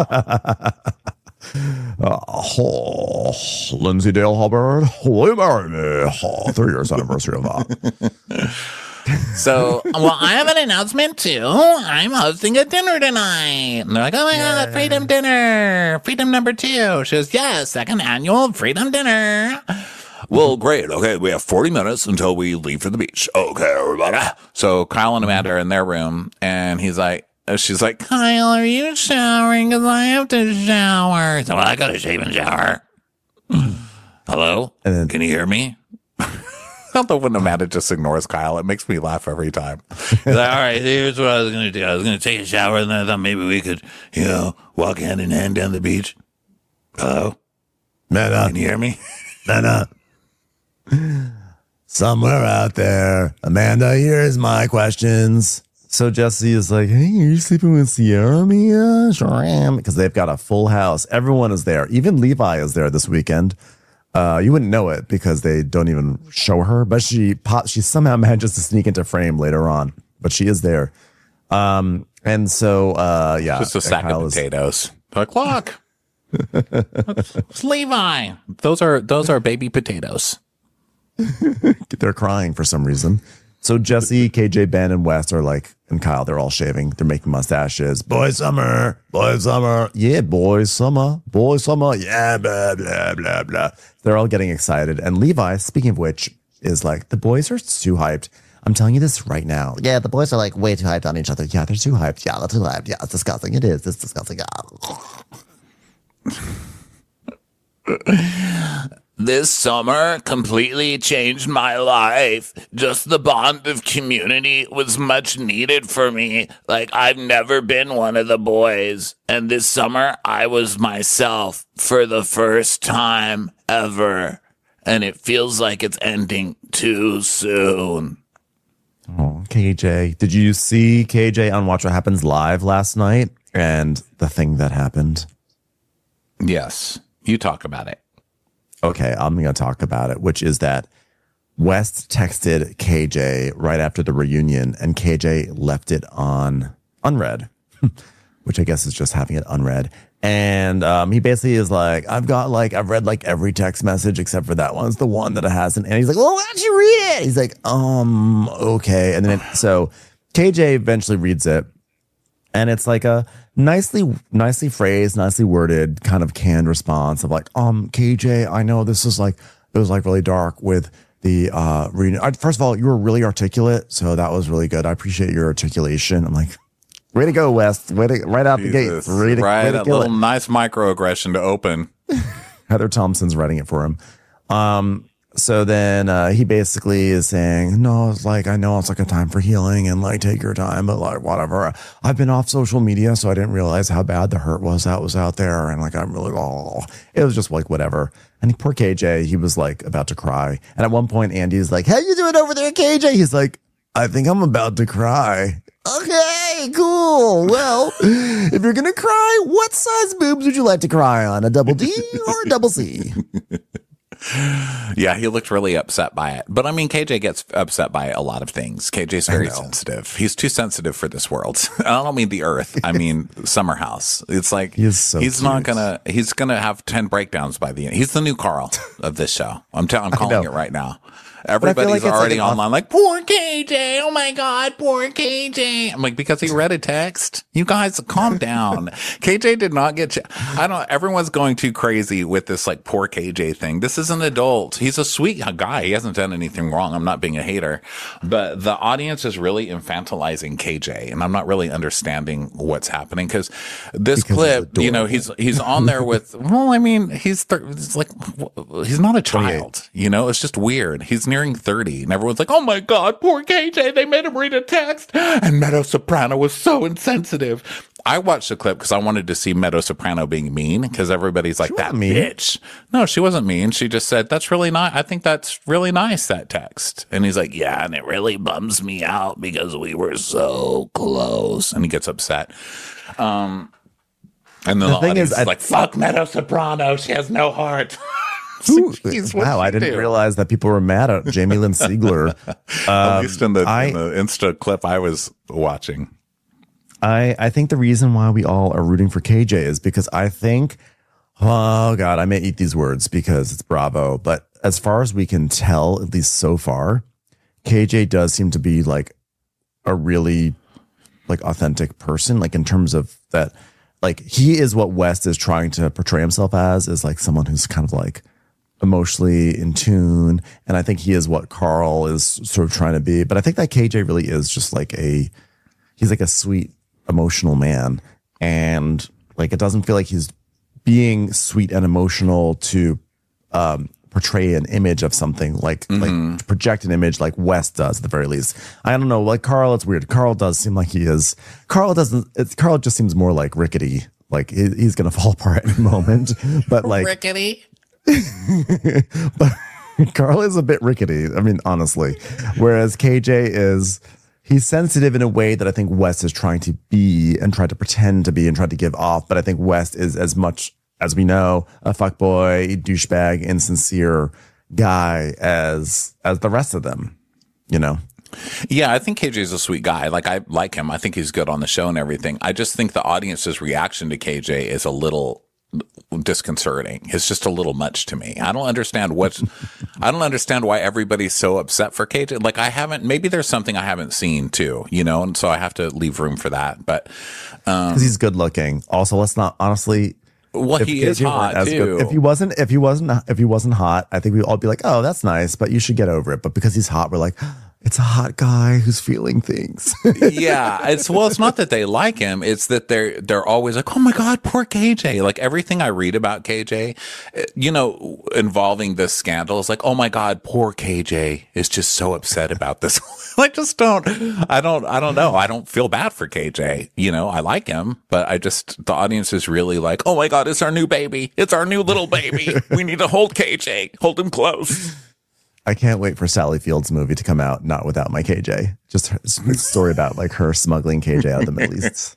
Lindsay Dale Hubbard, will you marry me? 3 years anniversary of that. So, Well, I have an announcement too. I'm hosting a dinner tonight. And they're like, oh my God, Freedom Dinner. Freedom #2. She goes, yes, second annual Freedom Dinner. well, great. Okay, we have 40 minutes until we leave for the beach. Okay, everybody. So Kyle and Amanda are in their room, and she's like, Kyle, are you showering? Because I have to shower. So I got to shave and shower. hello? And then- Can you hear me? I don't know when Amanda just ignores Kyle. It makes me laugh every time. He's like, all right, here's what I was going to do. I was going to take a shower, and then I thought maybe we could, walk hand in hand down the beach. Hello? Amanda, Can you hear me? Amanda. Somewhere out there, Amanda, here's my questions. So Jesse is like, hey, are you sleeping with Sierra, Mia? Sure am. Because they've got a full house. Everyone is there. Even Levi is there this weekend. You wouldn't know it because they don't even show her, but she somehow manages to sneak into frame later on, but she is there. And so, yeah. Just a sack Kyle of potatoes. Like, look. It's Levi. Those are baby potatoes. They're crying for some reason. So Jesse, KJ, Ben, and West are like, and Kyle, they're all shaving. They're making mustaches. Boy summer. Yeah, boy summer. Yeah, blah, blah, blah, blah. They're all getting excited. And Levi, speaking of which, is like, the boys are too hyped. I'm telling you this right now. Yeah, the boys are like way too hyped on each other. Yeah, they're too hyped. Yeah, they're too hyped. Yeah, it's disgusting. It is. It's disgusting. Yeah. This summer completely changed my life. Just the bond of community was much needed for me. Like, I've never been one of the boys. And this summer, I was myself for the first time ever. And it feels like it's ending too soon. Oh, KJ. Did you see KJ on Watch What Happens Live last night? And the thing that happened? Yes. You talk about it. Okay, I'm going to talk about it, which is that West texted KJ right after the reunion, and KJ left it on unread, which I guess is just having it unread. And he basically is like, I've read like every text message except for that one. It's the one that it hasn't. And he's like, well, why don't you read it? He's like, okay. And then so KJ eventually reads it. And it's like a nicely phrased, nicely worded kind of canned response of like, KJ, I know this is like, it was like really dark with the reading. First of all, you were really articulate. So that was really good. I appreciate your articulation. I'm like, way to go, West. Right out the gate. Right, a little nice microaggression to open. Heather Thompson's writing it for him. So then he basically is saying, no, it's like, I know it's like a time for healing and like take your time, but like whatever. I've been off social media, so I didn't realize how bad the hurt was that was out there. And like, I'm really, it was just like whatever. And poor KJ, he was like about to cry. And at one point, Andy's like, how you doing over there, KJ? He's like, I think I'm about to cry. Okay, cool. Well, if you're going to cry, what size boobs would you like to cry on? A double D or a double C? Yeah, he looked really upset by it. But I mean, KJ gets upset by a lot of things. KJ's very sensitive. He's too sensitive for this world. I don't mean the earth. I mean Summer House. It's like he's not gonna. He's gonna have 10 breakdowns by the end. He's the new Carl of this show. I'm calling it right now. Everybody's already online like, poor KJ. Oh my God, poor KJ. I'm like, because he read a text. You guys calm down. KJ did not get, everyone's going too crazy with this like poor KJ thing. This is an adult. He's a sweet guy. He hasn't done anything wrong. I'm not being a hater, but the audience is really infantilizing KJ, and I'm not really understanding what's happening because clip, he's on there with, well, I mean, he's not a child, it's just weird. He's nearing 30 and everyone's like, oh my God, poor KJ, they made him read a text, and Meadow Soprano was so insensitive. I watched the clip because I wanted to see Meadow Soprano being mean, because everybody's like, that bitch. No, she wasn't mean. She just said, that's really nice. I think that's really nice, that text. And he's like, yeah, and it really bums me out because we were so close. And he gets upset. And then the thing is, like, fuck Meadow Soprano, she has no heart. Wow, I didn't realize that people were mad at Jamie Lynn Sigler. At least in the Insta clip I was watching. I think the reason why we all are rooting for KJ is because I think, oh God, I may eat these words because it's Bravo, but as far as we can tell, at least so far, KJ does seem to be like a really like authentic person, like in terms of that, like he is what West is trying to portray himself as, is like someone who's kind of like emotionally in tune. And I think he is what Carl is sort of trying to be. But I think that KJ really is just like he's like a sweet, emotional man. And like, it doesn't feel like he's being sweet and emotional to portray an image of something, like to project an image like West does at the very least. I don't know, like Carl, it's weird. Carl does seem like he is. Carl just seems more like rickety. Like he's going to fall apart at any moment. But like rickety. But Carl is a bit rickety. I mean, honestly, whereas KJ he's sensitive in a way that I think West is trying to be and try to pretend to be and try to give off. But I think West is, as much as we know, a fuckboy, douchebag, insincere guy as the rest of them, Yeah, I think KJ's a sweet guy. Like, I like him. I think he's good on the show and everything. I just think the audience's reaction to KJ is a little disconcerting. It's just a little much to me. I don't understand why everybody's so upset for KJ. Like, maybe there's something I haven't seen too, and so I have to leave room for that. But because he's good looking. Also, let's not honestly. Well, he is hot too. If he wasn't hot, I think we'd all be like, oh, that's nice, but you should get over it. But because he's hot, we're like, it's a hot guy who's feeling things. Yeah, it's not that they like him; it's that they're always like, "Oh my God, poor KJ!" Like everything I read about KJ, involving this scandal is like, "Oh my God, poor KJ is just so upset about this." I don't know. I don't feel bad for KJ. I like him, but the audience is really like, "Oh my God, it's our new baby! It's our new little baby! We need to hold KJ, hold him close." I can't wait for Sally Field's movie to come out, not without my KJ. Just a story about like her smuggling KJ out of the Middle East.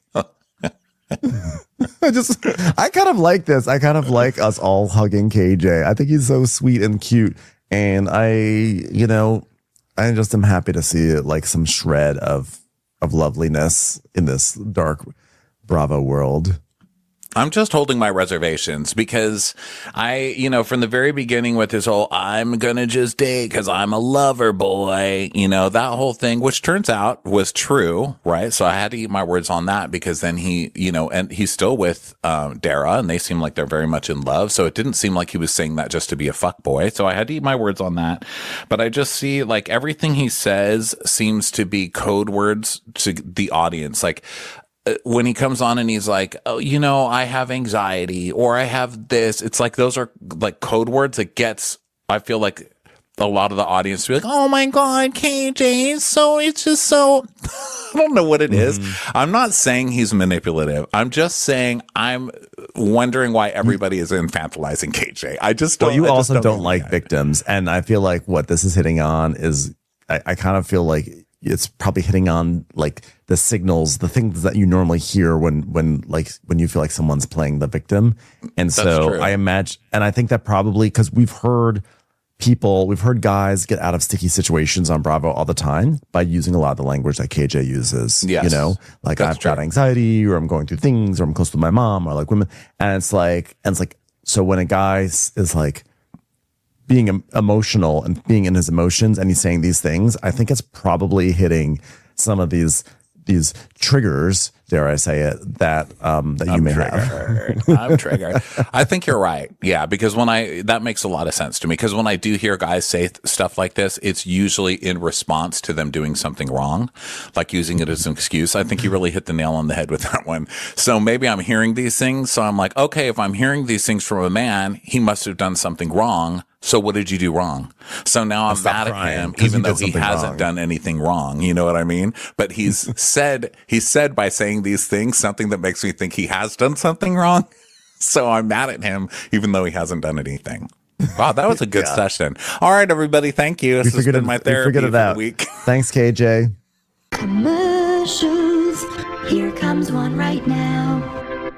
I kind of like this. I kind of like us all hugging KJ. I think he's so sweet and cute. And I just am happy to see like some shred of loveliness in this dark Bravo world. I'm just holding my reservations because from the very beginning with this whole, I'm going to just date because I'm a lover boy, that whole thing, which turns out was true, right? So I had to eat my words on that because then he, and he's still with Dara and they seem like they're very much in love. So it didn't seem like he was saying that just to be a fuck boy. So I had to eat my words on that. But I just see like everything he says seems to be code words to the audience. Like, when he comes on and he's like, oh, I have anxiety or I have this, it's like those are like code words that I feel like a lot of the audience will be like, oh my God, KJ, it's just so, I don't know what it is. I'm not saying he's manipulative. I'm just saying I'm wondering why everybody is infantilizing KJ. I just don't. Well, you also don't like victims. And I feel like what this is hitting on is, I kind of feel like it's probably hitting on like the signals, the things that you normally hear when you feel like someone's playing the victim. And so true. I imagine, and I think that probably because we've heard guys get out of sticky situations on Bravo all the time by using a lot of the language that KJ uses. Yes. You know, like That's I've got anxiety, or I'm going through things, or I'm close to my mom, or like women. And it's like, so when a guy is like being emotional and being in his emotions and he's saying these things, I think it's probably hitting some of these triggers, dare I say it, that you may have. I'm triggered. I think you're right. Yeah, because that makes a lot of sense to me. Because when I do hear guys say stuff like this, it's usually in response to them doing something wrong, like using it as an excuse. I think you really hit the nail on the head with that one. So maybe I'm hearing these things. So I'm like, okay, if I'm hearing these things from a man, he must have done something wrong. So what did you do wrong? So now I'm mad at him, even though he hasn't done anything wrong. You know what I mean? But he's said by saying these things, something that makes me think he has done something wrong. So I'm mad at him, even though he hasn't done anything. Wow, that was a good session. All right, everybody. Thank you. This has been my therapy for the week. Thanks, KJ. Commercials. Here comes one right now.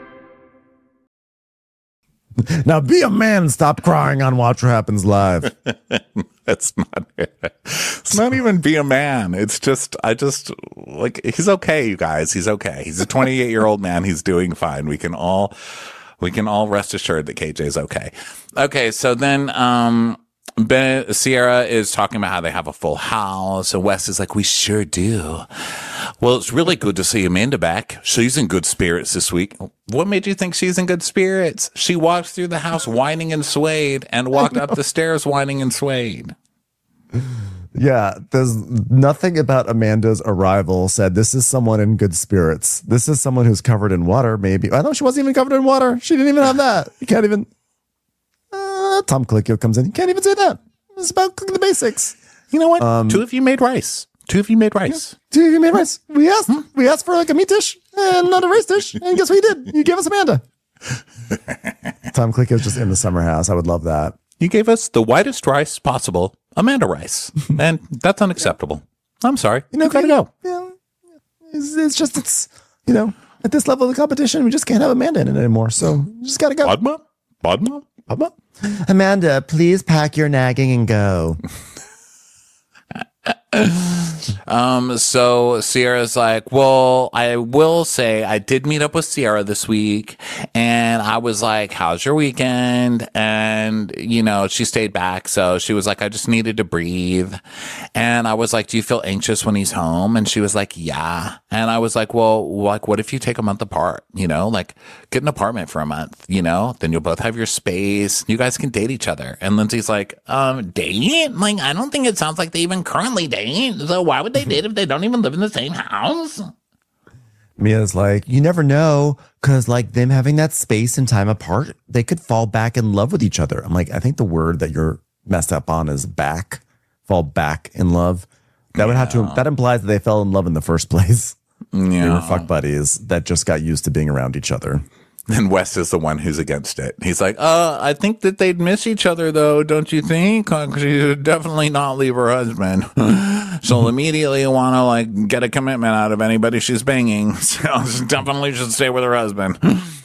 Now be a man and stop crying on Watch What Happens Live. It's not. It's not even be a man. It's just. Like he's okay, you guys. He's okay. He's a 28-year-old man. He's doing fine. We can all rest assured that KJ's okay. Okay, so then Sierra is talking about how they have a full house, and Wes is like, we sure do. Well, it's really good to see Amanda back. She's in good spirits this week. What made you think she's in good spirits? She walked through the house whining and swayed and walked up the stairs whining and swayed. Yeah, there's nothing about Amanda's arrival said this is someone in good spirits. This is someone who's covered in water, maybe. I know she wasn't even covered in water. She didn't even have that. You can't even... Tom Colicchio comes in. You can't even say that. It's about cooking the basics. You know what? Two of you made rice. Yeah, two of you made rice. We asked for like a meat dish and not a rice dish. And guess what you did? You gave us Amanda. Tom Colicchio's just in the summer house. I would love that. You gave us the whitest rice possible, Amanda rice. And that's unacceptable. I'm sorry. You gotta go. Yeah. It's just, at this level of the competition, we just can't have Amanda in it anymore. So you just gotta go. Padma? Amanda, please pack your nagging and go. So Sierra's like, well, I will say I did meet up with Sierra this week, and I was like, how's your weekend? And, she stayed back. So she was like, I just needed to breathe. And I was like, do you feel anxious when he's home? And she was like, yeah. And I was like, well, like, what if you take a month apart, like get an apartment for a month, then you'll both have your space. You guys can date each other. And Lindsay's like, date? Like, I don't think it sounds like they even currently date. So why would they date if they don't even live in the same house? Mia's like, you never know, because like them having that space and time apart, they could fall back in love with each other. I'm like, I think the word that you're messed up on is fall back in love. That would have to, that implies that they fell in love in the first place. Yeah. They were fuck buddies that just got used to being around each other. And Wes is the one who's against it. He's like, I think that they'd miss each other, though, don't you think? She would definitely not leave her husband. She'll immediately want to, like, get a commitment out of anybody she's banging. So she definitely should stay with her husband.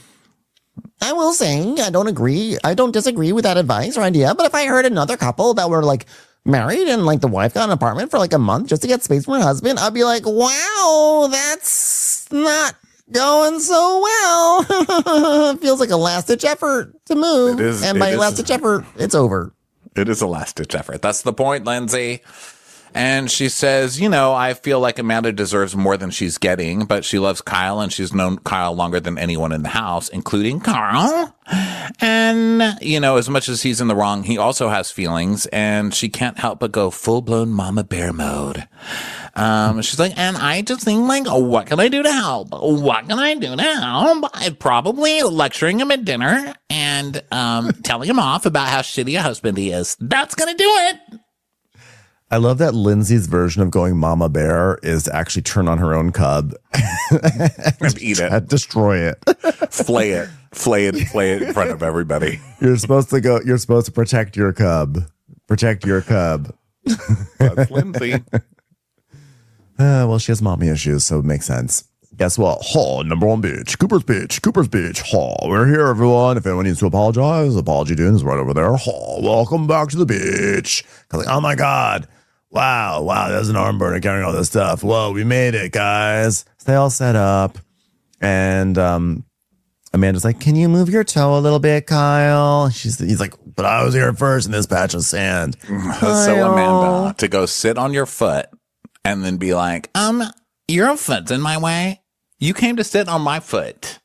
I will say, I don't disagree with that advice or idea, but if I heard another couple that were, like, married and, like, the wife got an apartment for, like, a month just to get space from her husband, I'd be like, wow, that's not going so well. Feels like a last-ditch effort to move. And by last-ditch effort, it's over. It is a last-ditch effort. That's the point, Lindsay. And she says, I feel like Amanda deserves more than she's getting, but she loves Kyle, and she's known Kyle longer than anyone in the house, including Carl. And, as much as he's in the wrong, he also has feelings, and she can't help but go full-blown mama bear mode. She's like, and I just think, like, what can I do to help? What can I do to help? I probably lecturing him at dinner and telling him off about how shitty a husband he is. That's going to do it. I love that Lindsay's version of going mama bear is to actually turn on her own cub and eat it, destroy it, flay it in front of everybody. You're supposed to protect your cub. That's Lindsay. Well, she has mommy issues, so it makes sense. Guess what? Number one beach, Cooper's Beach. We're here, everyone. If anyone needs to apologize, apology dune is right over there. Welcome back to the beach. Like, oh my God. Wow, there's an arm burner carrying all this stuff. Whoa, we made it, guys. So they all set up, and Amanda's like, can you move your toe a little bit, Kyle? He's like, but I was here first in this patch of sand. So Amanda, to go sit on your foot and then be like, your foot's in my way. You came to sit on my foot.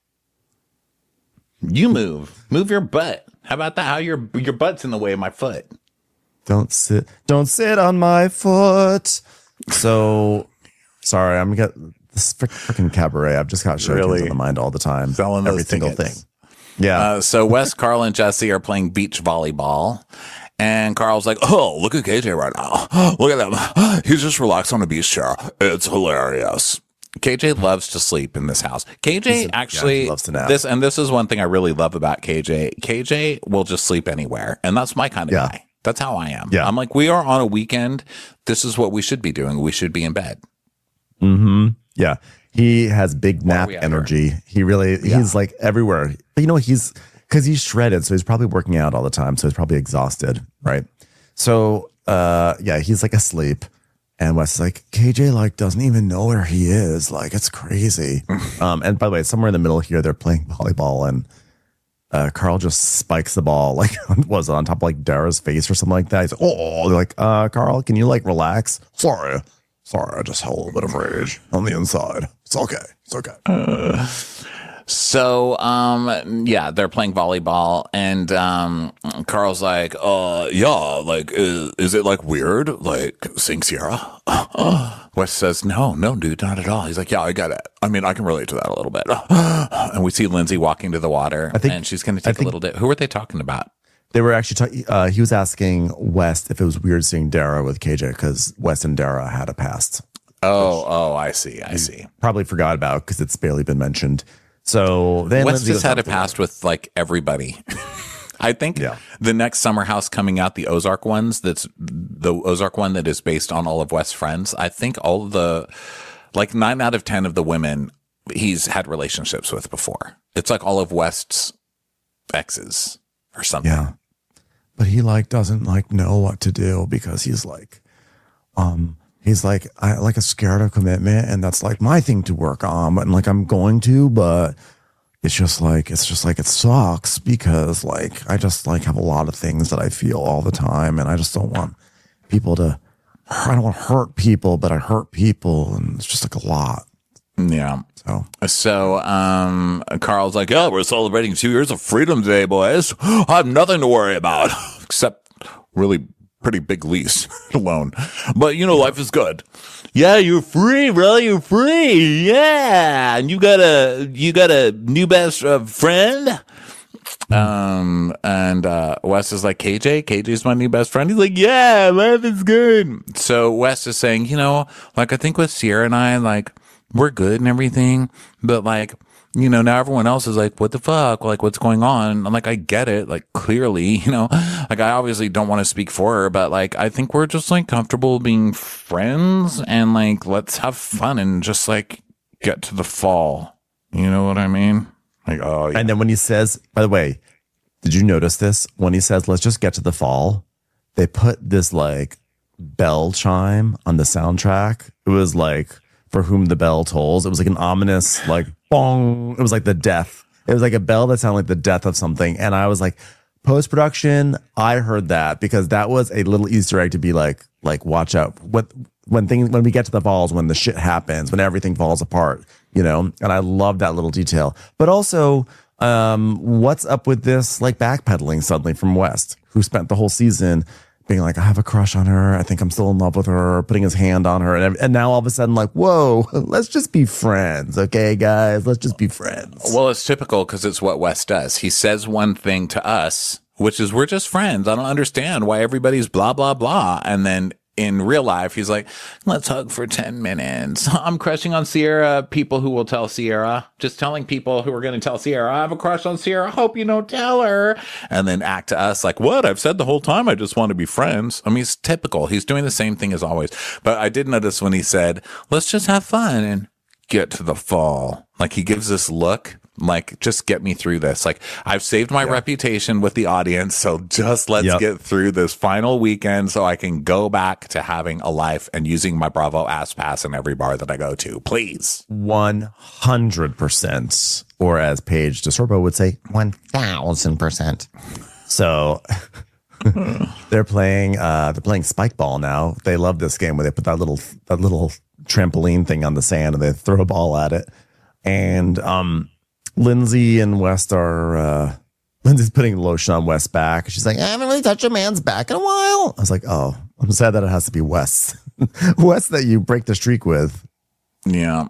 You move your butt. How about that? How your butt's in the way of my foot. Don't sit on my foot. So, sorry, I'm getting this freaking cabaret. I've just got show tunes on the mind all the time. Selling every those single tickets. thing. Yeah. So Wes, Carl, and Jesse are playing beach volleyball. And Carl's like, oh, look at KJ right now. Look at him. He's just relaxed on a beach chair. It's hilarious. KJ loves to sleep in this house. KJ he loves to nap. This is one thing I really love about KJ. KJ will just sleep anywhere. And that's my kind of guy. That's how I am. Yeah. I'm like, we are on a weekend. This is what we should be doing. We should be in bed. Mm-hmm. Yeah. He has big nap energy. He's like everywhere. But because he's shredded, so he's probably working out all the time. So he's probably exhausted, right? So, he's like asleep. And Wes is like, KJ like doesn't even know where he is. Like, it's crazy. And by the way, somewhere in the middle here, they're playing volleyball, and Carl just spikes the ball, like, was it on top of like Dara's face or something like that? He's like, oh, they're like, Carl, can you like relax? Sorry, I just had a little bit of rage on the inside. It's okay. So, they're playing volleyball, and Carl's like, like, is it like weird, like seeing Sierra? Wes says, no, dude, not at all. He's like, yeah, I get it. I mean, I can relate to that a little bit. And we see Lindsay walking to the water, and she's going to take a little bit. Who are they talking about? They were actually talking. He was asking Wes if it was weird seeing Dara with KJ because Wes and Dara had a past. I see. Probably forgot about because it's barely been mentioned. So then Wes just had a past with like everybody. I think the next Summer House coming out, the Ozark ones, that's the Ozark one that is based on all of West's friends. I think all of the, like 9 out of 10 of the women he's had relationships with before. It's like all of West's exes or something. Yeah. But he like doesn't like know what to do because he's like I like a scared of commitment, and that's like my thing to work on. And like I'm going to, but it's just like it sucks because like I just like have a lot of things that I feel all the time, and I just don't want people to. I don't want to hurt people, but I hurt people, and it's just like a lot. Yeah. So Carl's like, yeah, we're celebrating 2 years of freedom today, boys. I have nothing to worry about except really pretty big lease loan. But, life is good. Yeah, you're free, bro. You're free. Yeah. And you got a new best friend. And Wes is like, KJ's my new best friend. He's like, yeah, life is good. So Wes is saying, like, I think with Sierra and I, like, we're good and everything, but like, now everyone else is like, what the fuck? Like, what's going on? I'm like, I get it. Like, clearly, like, I obviously don't want to speak for her, but like, I think we're just like comfortable being friends and like, let's have fun and just like get to the fall. You know what I mean? Like, oh, yeah. And then when he says, by the way, did you notice this? When he says, let's just get to the fall, they put this like bell chime on the soundtrack. It was like, For Whom the Bell Tolls. It was like an ominous, like, bong. It was like the death. It was like a bell that sounded like the death of something. And I was like, post-production, I heard that because that was a little Easter egg to be like, watch out. When we get to the falls, when the shit happens, when everything falls apart, and I love that little detail. But also, what's up with this, like, backpedaling suddenly from West, who spent the whole season being like, I have a crush on her. I think I'm still in love with her, putting his hand on her. And now all of a sudden, like, whoa, let's just be friends. Okay, guys, let's just be friends. Well, it's typical because it's what Wes does. He says one thing to us, which is we're just friends. I don't understand why everybody's blah, blah, blah. And then in real life, he's like, let's hug for 10 minutes. I'm crushing on Sierra. People who will tell Sierra, just telling people who are going to tell Sierra, I have a crush on Sierra. Hope you don't tell her. And then act to us like, what? I've said the whole time I just want to be friends. I mean, he's typical. He's doing the same thing as always. But I did notice when he said, let's just have fun and get to the fall. Like he gives this look. Like, just get me through this. Like, I've saved my reputation with the audience, so just let's get through this final weekend so I can go back to having a life and using my Bravo Ass Pass in every bar that I go to. Please. 100%. Or as Paige DeSorbo would say, 1,000%. So they're playing spike ball now. They love this game where they put that little trampoline thing on the sand and they throw a ball at it. And Lindsay and West are Lindsay's putting lotion on West's back. She's like, I haven't really touched a man's back in a while. I was like, oh, I'm sad that it has to be West. West that you break the streak with. Yeah.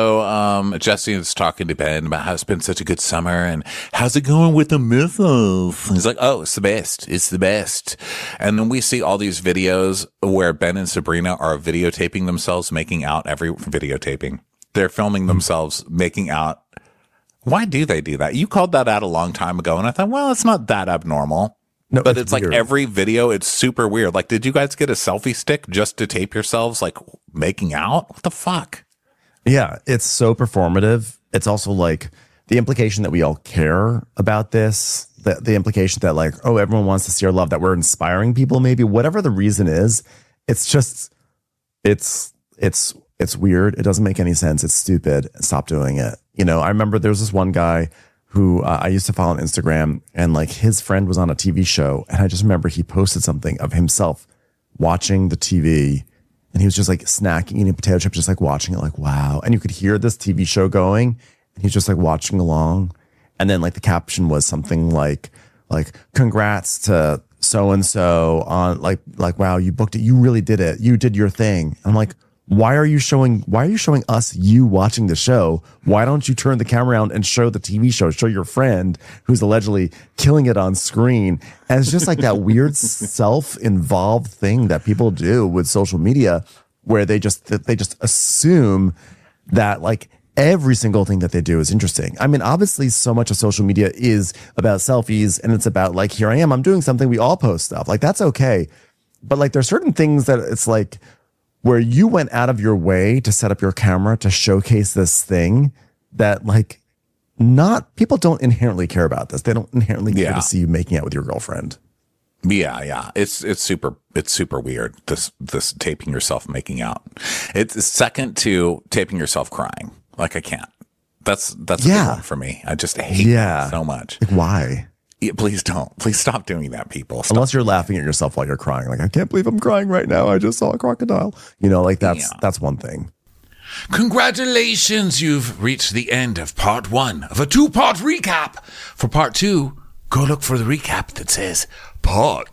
So Jesse is talking to Ben about how it's been such a good summer and how's it going with the missiles? He's like, oh, it's the best. It's the best. And then we see all these videos where Ben and Sabrina are videotaping themselves making out videotaping. They're filming themselves making out. Why do they do that? You called that out a long time ago, and I thought, well, it's not that abnormal. No, but it's like every video, it's super weird. Like, did you guys get a selfie stick just to tape yourselves, like, making out? What the fuck? Yeah, it's so performative. It's also like the implication that we all care about this, the implication that, like, oh, everyone wants to see our love, that we're inspiring people, maybe. Whatever the reason is, it's just, it's weird. It doesn't make any sense. It's stupid. Stop doing it. You know, I remember there was this one guy who I used to follow on Instagram, and like his friend was on a TV show. And I just remember he posted something of himself watching the TV, and he was just like snacking, eating potato chips, just like watching it, like, wow. And you could hear this TV show going, and he's just like watching along. And then like the caption was something like congrats to so-and-so on like, wow, you booked it. You really did it. You did your thing. I'm like, why are you showing us you watching the show? Why don't you turn the camera around and show the TV show? Show your friend who's allegedly killing it on screen. And it's just like that weird self-involved thing that people do with social media where they just assume that like every single thing that they do is interesting. I mean, obviously so much of social media is about selfies and it's about like, here I am, I'm doing something. We all post stuff. Like that's okay. But like there's certain things that it's like, where you went out of your way to set up your camera to showcase this thing that like people don't inherently care about this. They don't inherently care to see you making out with your girlfriend. Yeah. It's super weird. This taping yourself making out. It's second to taping yourself crying. Like I can't. That's a big one for me. I just hate it so much. Like, why? Yeah, please don't. Please stop doing that, people. Stop. Unless you're laughing at yourself while you're crying. Like, I can't believe I'm crying right now. I just saw a crocodile. You know, like that's one thing. Congratulations. You've reached the end of part 1 of a 2-part recap. For part 2, go look for the recap that says part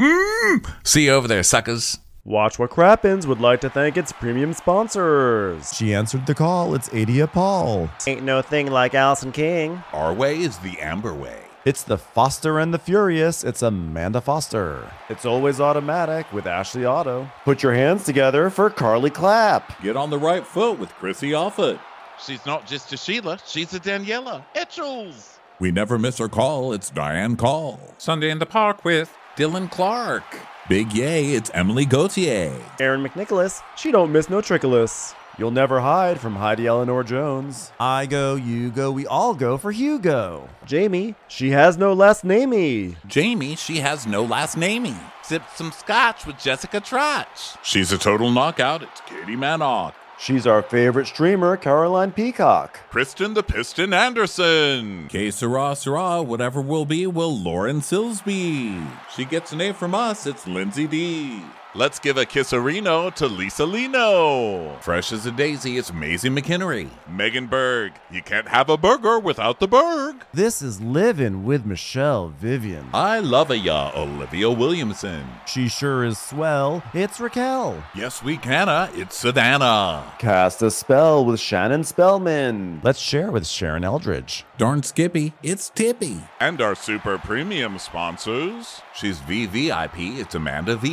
2. See you over there, suckers. Watch What Crappens would like to thank its premium sponsors. She answered the call. It's Adia Paul. Ain't no thing like Allison King. Our way is the Amber way. It's the Foster and the Furious. It's Amanda Foster. It's Always Automatic with Ashley Otto. Put your hands together for Carly Clapp. Get on the right foot with Chrissy Offit. She's not just a Sheila, she's a Daniela Etchells. We never miss her call. It's Diane Call. Sunday in the Park with Dylan Clark. Big yay, it's Emily Gauthier. Aaron McNicholas, she don't miss no trickolas. You'll Never Hide from Heidi Eleanor Jones. I go, you go, we all go for Hugo. Jamie, she has no last namey. Jamie, she has no last namey. Sipped some scotch with Jessica Trotch. She's a total knockout. It's Katie Manock. She's our favorite streamer, Caroline Peacock. Kristen the Piston Anderson. Que sera, whatever will be, Lauren Silsby. She gets an A from us. It's Lindsay D. Let's give a kisserino to Lisa Lino. Fresh as a daisy, it's Maisie McHenry. Megan Berg. You can't have a burger without the Berg. This is Livin' with Michelle Vivian. I love ya, Olivia Williamson. She sure is swell. It's Raquel. Yes, we canna. It's Savannah. Cast a Spell with Shannon Spellman. Let's share with Sharon Eldridge. Darn Skippy, it's Tippy. And our super premium sponsors. She's VVIP, it's Amanda V.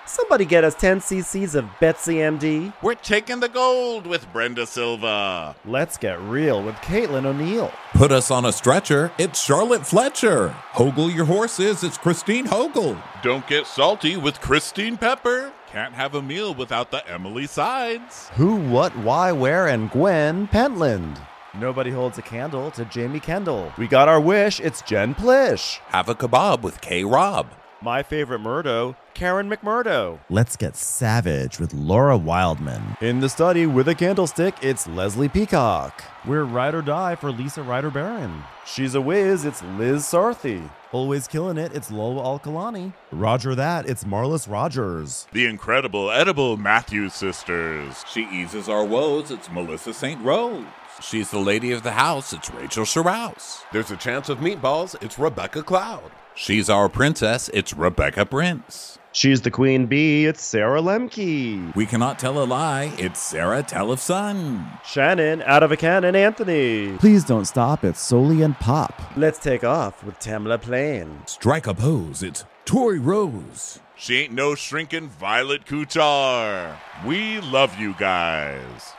Somebody get us 10 cc's of Betsy MD. We're taking the gold with Brenda Silva. Let's get real with Caitlin O'Neill. Put us on a stretcher, it's Charlotte Fletcher. Hogel your horses, it's Christine Hogel. Don't get salty with Christine Pepper. Can't have a meal without the Emily Sides. Who, what, why, where, and Gwen Pentland. Nobody holds a candle to Jamie Kendall. We got our wish, it's Jen Plish. Have a kebab with K. Rob. My favorite Murdo, Karen McMurdo. Let's get savage with Laura Wildman. In the study with a candlestick, it's Leslie Peacock. We're Ride or Die for Lisa Ryder Barron. She's a whiz, it's Liz Sarthy. Always killing it, it's Lola Alkalani. Roger that, it's Marlis Rogers. The incredible edible Matthews sisters. She eases our woes, it's Melissa St. Rose. She's the lady of the house, it's Rachel Sherrouse. There's a chance of meatballs, it's Rebecca Cloud. She's our princess, it's Rebecca Prince. She's the queen bee, it's Sarah Lemke. We cannot tell a lie, it's Sarah Tellefson. Shannon, out of a cannon, Anthony. Please don't stop, it's Soli and Pop. Let's take off with Tamla Plain. Strike a pose, it's Tori Rose. She ain't no shrinking Violet Kuchar. We love you guys.